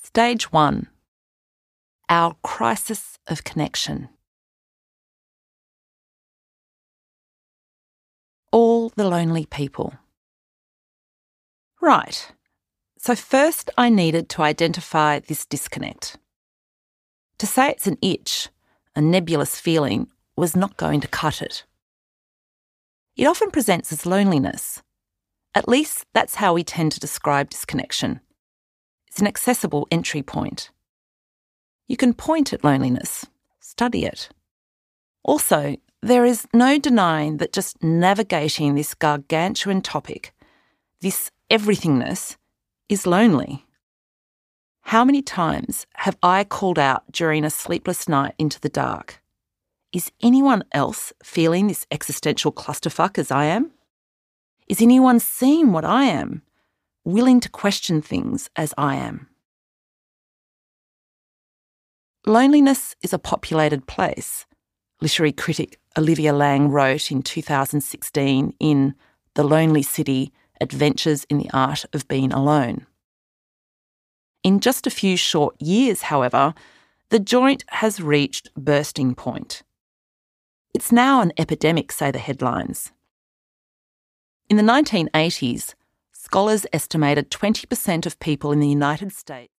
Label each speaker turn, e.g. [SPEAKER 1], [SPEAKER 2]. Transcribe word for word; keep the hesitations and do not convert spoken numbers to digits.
[SPEAKER 1] Stage one. Our crisis of connection. All the lonely people. Right. So first I needed to identify this disconnect. To say it's an itch, a nebulous feeling, was not going to cut it. It often presents as loneliness. At least that's how we tend to describe disconnection. It's an accessible entry point. You can point at loneliness, study it. Also, there is no denying that just navigating this gargantuan topic, this everythingness, is lonely. How many times have I called out during a sleepless night into the dark? Is anyone else feeling this existential clusterfuck as I am? Is anyone seeing what I am, willing to question things as I am? Loneliness is a populated place, literary critic Olivia Laing wrote in two thousand sixteen in The Lonely City: Adventures in the Art of Being Alone. In just a few short years, however, the joint has reached bursting point. It's now an epidemic, say the headlines. In the nineteen eighties, scholars estimated twenty percent of people in the United States